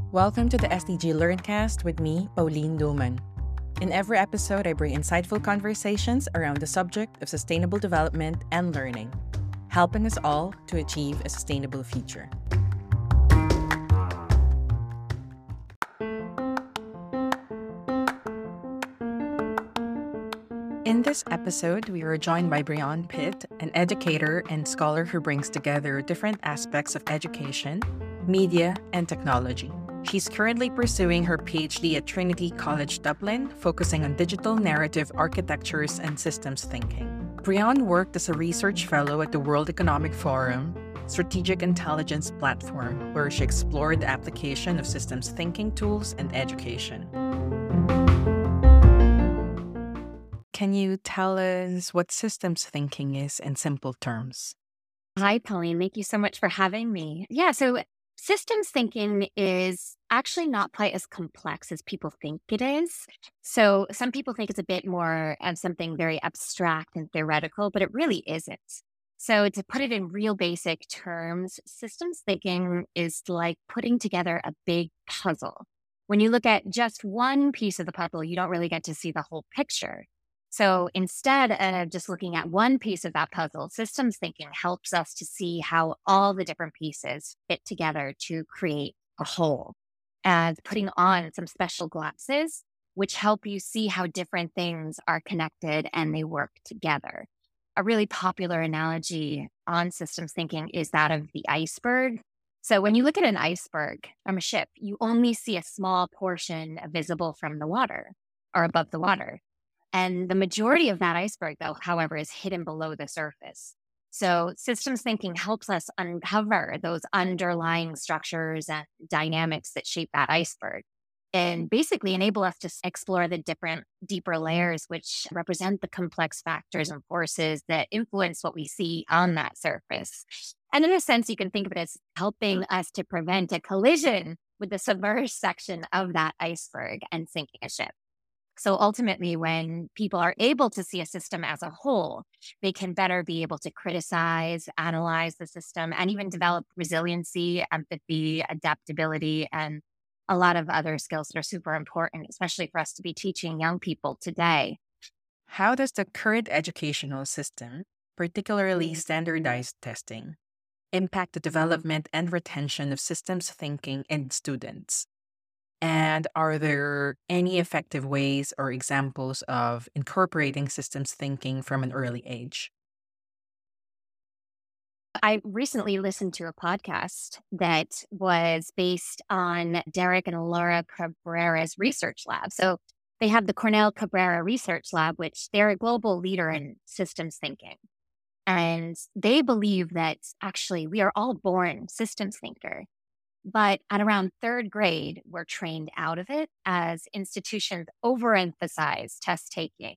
Welcome to the SDG LearnCast with me, Pauline Duman. In every episode, I bring insightful conversations around the subject of sustainable development and learning, helping us all to achieve a sustainable future. In this episode, we are joined by Brianne Pitt, an educator and scholar who brings together different aspects of education, media, and technology. She's currently pursuing her PhD at Trinity College Dublin, focusing on digital narrative architectures and systems thinking. Brianne worked as a research fellow at the World Economic Forum Strategic Intelligence Platform, where she explored the application of systems thinking tools and education. Can you tell us what systems thinking is in simple terms? Hi, Pauline. Thank you so much for having me. So systems thinking is actually not quite as complex as people think it is. So some people think it's a bit more of something very abstract and theoretical, but it really isn't. So to put it in real basic terms, systems thinking is like putting together a big puzzle. When you look at just one piece of the puzzle, you don't really get to see the whole picture. So instead of just looking at one piece of that puzzle, systems thinking helps us to see how all the different pieces fit together to create a whole, and putting on some special glasses, which help you see how different things are connected and they work together. A really popular analogy on systems thinking is that of the iceberg. So when you look at an iceberg from a ship, you only see a small portion visible from the water or above the water. And the majority of that iceberg, though, however, is hidden below the surface. So systems thinking helps us uncover those underlying structures and dynamics that shape that iceberg and basically enable us to explore the different, deeper layers, which represent the complex factors and forces that influence what we see on that surface. And in a sense, you can think of it as helping us to prevent a collision with the submerged section of that iceberg and sinking a ship. So ultimately, when people are able to see a system as a whole, they can better be able to criticize, analyze the system, and even develop resiliency, empathy, adaptability, and a lot of other skills that are super important, especially for us to be teaching young people today. How does the current educational system, particularly standardized testing, impact the development and retention of systems thinking in students? And are there any effective ways or examples of incorporating systems thinking from an early age? I recently listened to a podcast that was based on Derek and Laura Cabrera's research lab. So they have the Cornell Cabrera Research Lab, which they're a global leader in systems thinking. And they believe that actually we are all born systems thinker. But at around third grade, we're trained out of it as institutions overemphasize test taking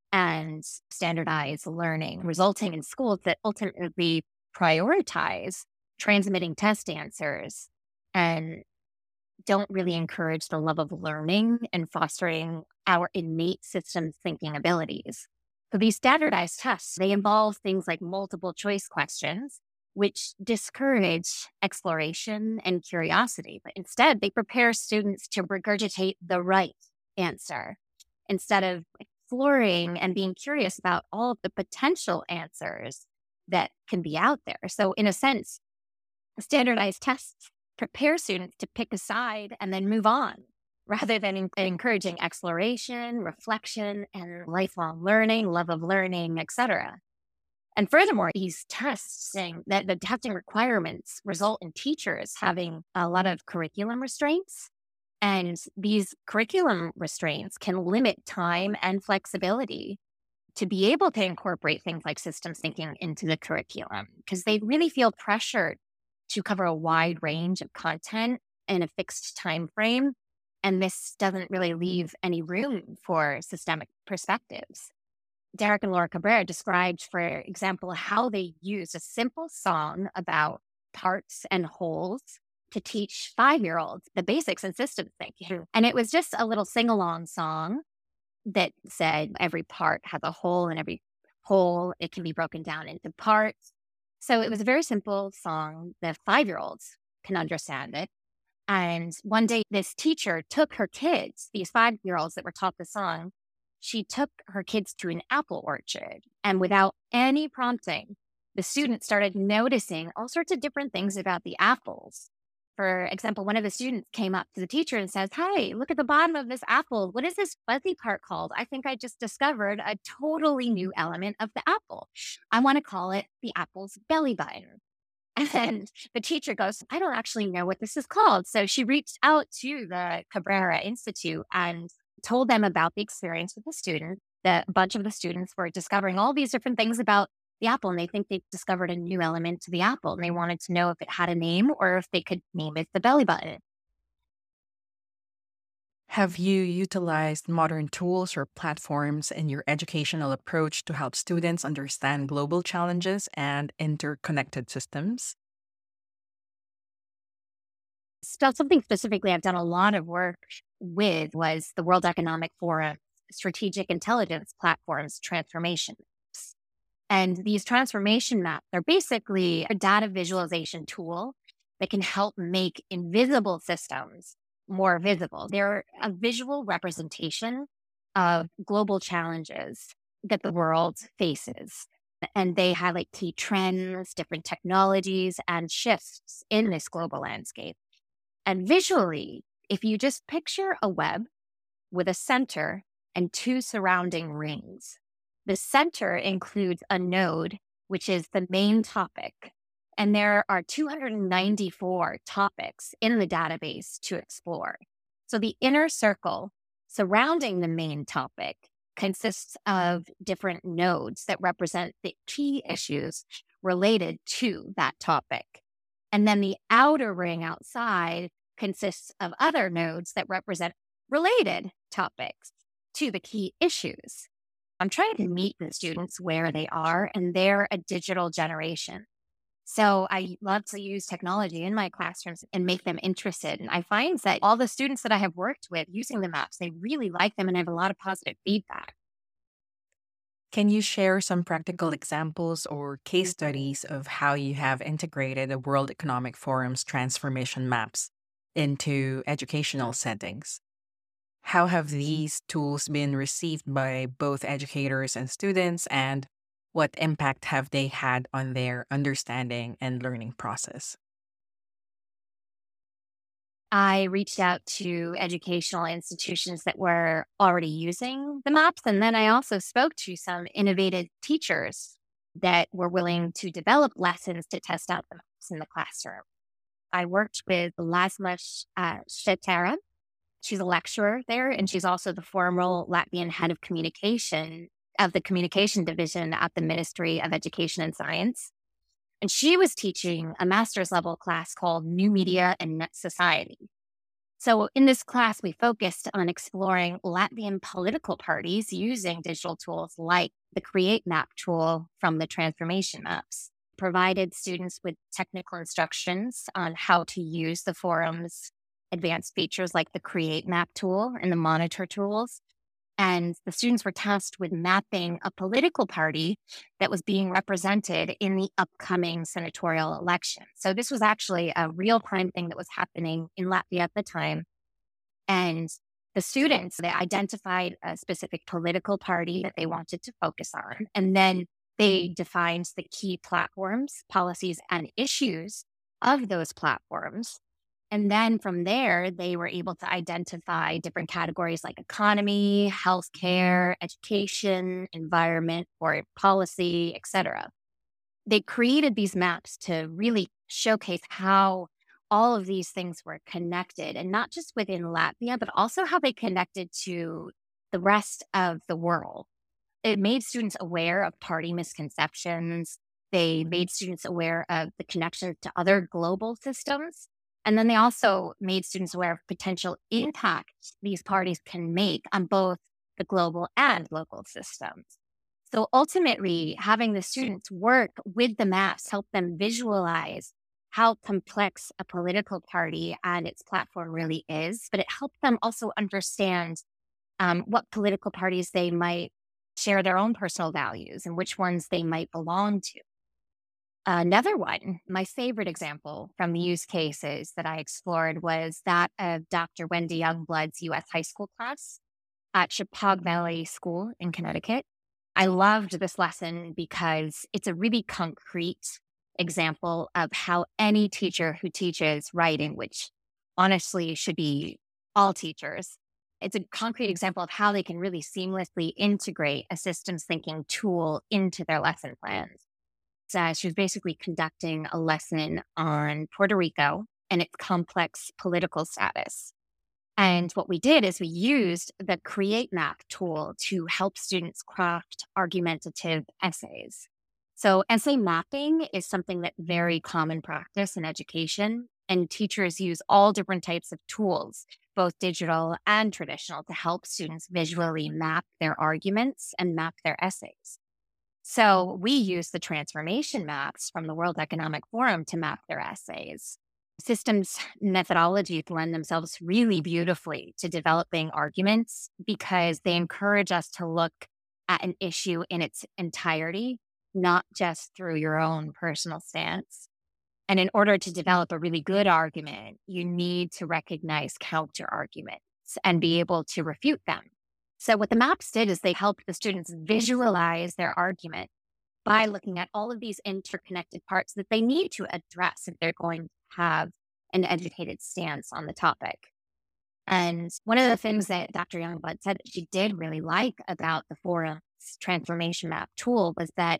and standardized learning, resulting in schools that ultimately prioritize transmitting test answers and don't really encourage the love of learning and fostering our innate systems thinking abilities. So these standardized tests, they involve things like multiple choice questions, which discourage exploration and curiosity. But instead, they prepare students to regurgitate the right answer instead of exploring and being curious about all of the potential answers that can be out there. So in a sense, standardized tests prepare students to pick a side and then move on rather than encouraging exploration, reflection, and lifelong learning, love of learning, etc. And furthermore, these tests saying that the testing requirements result in teachers having a lot of curriculum restraints. And these curriculum restraints can limit time and flexibility to be able to incorporate things like systems thinking into the curriculum because they really feel pressured to cover a wide range of content in a fixed time frame. And this doesn't really leave any room for systemic perspectives. Derek and Laura Cabrera described, for example, how they use a simple song about parts and wholes to teach 5-year-olds the basics in systems thinking. And it was just a little sing-along song that said every part has a whole and every whole, it can be broken down into parts. So it was a very simple song that 5-year-olds can understand it. And one day, this teacher took her kids, these 5-year-olds that were taught the song, she took her kids to an apple orchard. And without any prompting, the students started noticing all sorts of different things about the apples. For example, one of the students came up to the teacher and says, "Hey, look at the bottom of this apple. What is this fuzzy part called? I think I just discovered a totally new element of the apple. I want to call it the apple's belly button." And the teacher goes, "I don't actually know what this is called." So she reached out to the Cabrera Institute and told them about the experience with the student. That a bunch of the students were discovering all these different things about the apple, and they think they discovered a new element to the apple. And they wanted to know if it had a name or if they could name it the belly button. Have you utilized modern tools or platforms in your educational approach to help students understand global challenges and interconnected systems? So something specifically I've done a lot of work with was the World Economic Forum Strategic Intelligence Platforms Transformation Maps. And these transformation maps are basically a data visualization tool that can help make invisible systems more visible. They're a visual representation of global challenges that the world faces. And they highlight key trends, different technologies, and shifts in this global landscape. And visually, if you just picture a web with a center and two surrounding rings, the center includes a node, which is the main topic. And there are 294 topics in the database to explore. So the inner circle surrounding the main topic consists of different nodes that represent the key issues related to that topic. And then the outer ring outside consists of other nodes that represent related topics to the key issues. I'm trying to meet the students where they are, and they're a digital generation. So I love to use technology in my classrooms and make them interested. And I find that all the students that I have worked with using the maps, they really like them and I have a lot of positive feedback. Can you share some practical examples or case studies of how you have integrated the World Economic Forum's transformation maps into educational settings? How have these tools been received by both educators and students, and what impact have they had on their understanding and learning process? I reached out to educational institutions that were already using the maps. And then I also spoke to some innovative teachers that were willing to develop lessons to test out the maps in the classroom. I worked with Lasma Shetera. She's a lecturer there, and she's also the former Latvian head of communication of the communication division at the Ministry of Education and Science. And she was teaching a master's level class called New Media and Net Society. So in this class, we focused on exploring Latvian political parties using digital tools like the Create Map tool from the Transformation Maps. Provided students with technical instructions on how to use the forum's advanced features like the Create Map tool and the Monitor tools. And the students were tasked with mapping a political party that was being represented in the upcoming senatorial election. So this was actually a real-time thing that was happening in Latvia at the time. And the students, they identified a specific political party that they wanted to focus on. And then they defined the key platforms, policies, and issues of those platforms. And then from there, they were able to identify different categories like economy, healthcare, education, environment, foreign policy, etc. They created these maps to really showcase how all of these things were connected, and not just within Latvia, but also how they connected to the rest of the world. It made students aware of party misconceptions. They made students aware of the connections to other global systems. And then they also made students aware of potential impact these parties can make on both the global and local systems. So ultimately, having the students work with the maps help them visualize how complex a political party and its platform really is, but it helped them also understand what political parties they might share their own personal values and which ones they might belong to. Another one, my favorite example from the use cases that I explored was that of Dr. Wendy Youngblood's US high school class at Chappaq Valley School in Connecticut. I loved this lesson because it's a really concrete example of how any teacher who teaches writing, which honestly should be all teachers, it's a concrete example of how they can really seamlessly integrate a systems thinking tool into their lesson plans. So she was basically conducting a lesson on Puerto Rico and its complex political status. And what we did is we used the Create Map tool to help students craft argumentative essays. So essay mapping is something that's very common practice in education, and teachers use all different types of tools, both digital and traditional, to help students visually map their arguments and map their essays. So we use the transformation maps from the World Economic Forum to map their essays. Systems methodologies lend themselves really beautifully to developing arguments because they encourage us to look at an issue in its entirety, not just through your own personal stance. And in order to develop a really good argument, you need to recognize counter arguments and be able to refute them. So what the maps did is they helped the students visualize their argument by looking at all of these interconnected parts that they need to address if they're going to have an educated stance on the topic. And one of the things that Dr. Youngblood said that she did really like about the forum's transformation map tool was that,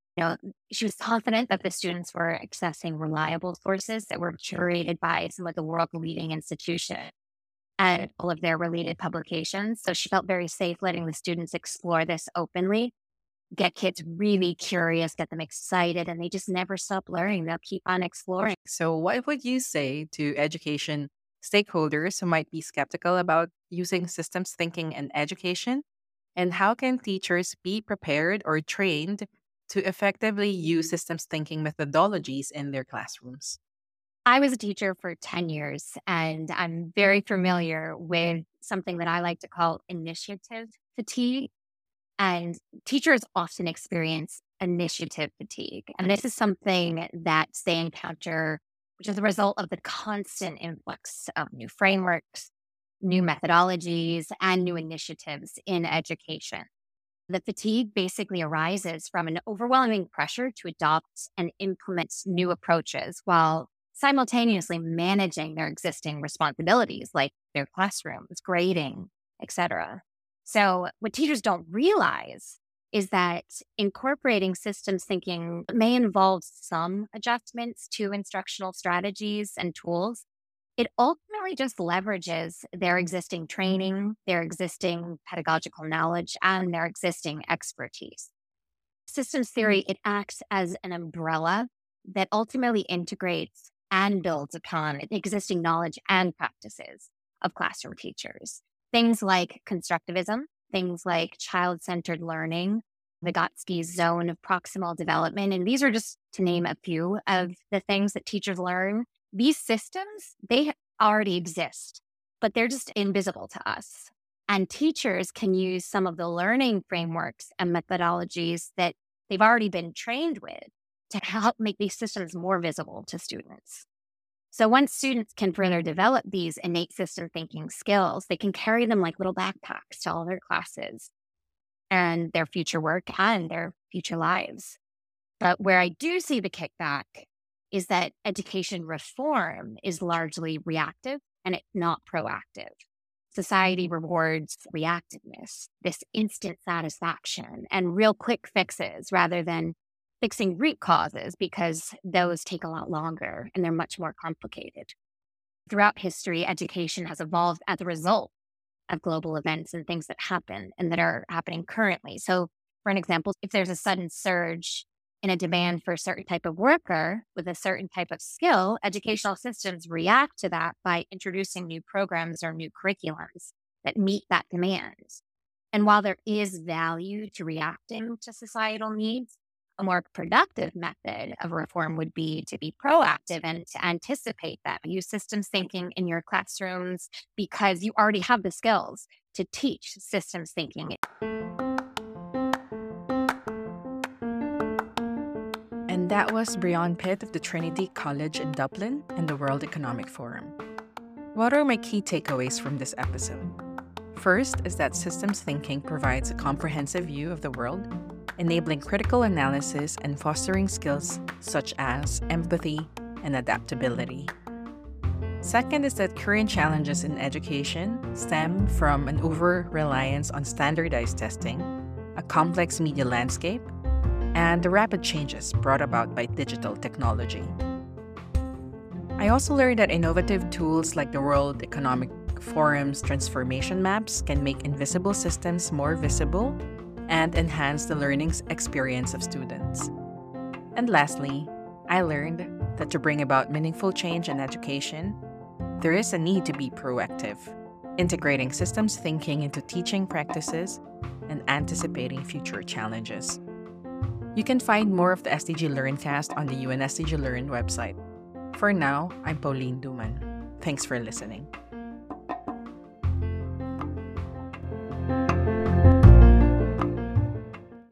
she was confident that the students were accessing reliable sources that were curated by some of the world leading institutions and all of their related publications. So she felt very safe letting the students explore this openly, get kids really curious, get them excited, and they just never stop learning. They'll keep on exploring. So, what would you say to education stakeholders who might be skeptical about using systems thinking in education? And how can teachers be prepared or trained to effectively use systems thinking methodologies in their classrooms? I was a teacher for 10 years, and I'm very familiar with something that I like to call initiative fatigue. And teachers often experience initiative fatigue. And this is something that they encounter, which is a result of the constant influx of new frameworks, new methodologies, and new initiatives in education. The fatigue basically arises from an overwhelming pressure to adopt and implement new approaches while simultaneously managing their existing responsibilities like their classrooms, grading, etc. So, what teachers don't realize is that incorporating systems thinking may involve some adjustments to instructional strategies and tools. It ultimately just leverages their existing training, their existing pedagogical knowledge, and their existing expertise. Systems theory, it acts as an umbrella that ultimately integrates and builds upon existing knowledge and practices of classroom teachers. Things like constructivism, things like child-centered learning, Vygotsky's zone of proximal development. And these are just to name a few of the things that teachers learn. These systems, they already exist, but they're just invisible to us. And teachers can use some of the learning frameworks and methodologies that they've already been trained with to help make these systems more visible to students. So once students can further develop these innate system thinking skills, they can carry them like little backpacks to all their classes and their future work and their future lives. But where I do see the kickback is that education reform is largely reactive and it's not proactive. Society rewards reactiveness, this instant satisfaction, and real quick fixes rather than fixing root causes because those take a lot longer and they're much more complicated. Throughout history, education has evolved as a result of global events and things that happen and that are happening currently. So, for an example, if there's a sudden surge in a demand for a certain type of worker with a certain type of skill, educational systems react to that by introducing new programs or new curriculums that meet that demand. And while there is value to reacting to societal needs, a more productive method of reform would be to be proactive and to anticipate that. Use systems thinking in your classrooms because you already have the skills to teach systems thinking. And And that was Brian Pitt of the Trinity College in Dublin and the World Economic Forum. What are my key takeaways from this episode? First is that systems thinking provides a comprehensive view of the world, enabling critical analysis and fostering skills such as empathy and adaptability. Second is that current challenges in education stem from an over-reliance on standardized testing, a complex media landscape, and the rapid changes brought about by digital technology. I also learned that innovative tools like the World Economic Forum's transformation maps can make invisible systems more visible and enhance the learning experience of students. And lastly, I learned that to bring about meaningful change in education, there is a need to be proactive, integrating systems thinking into teaching practices and anticipating future challenges. You can find more of the SDG LearnCast on the UN SDG Learn website. For now, I'm Pauline Duman. Thanks for listening.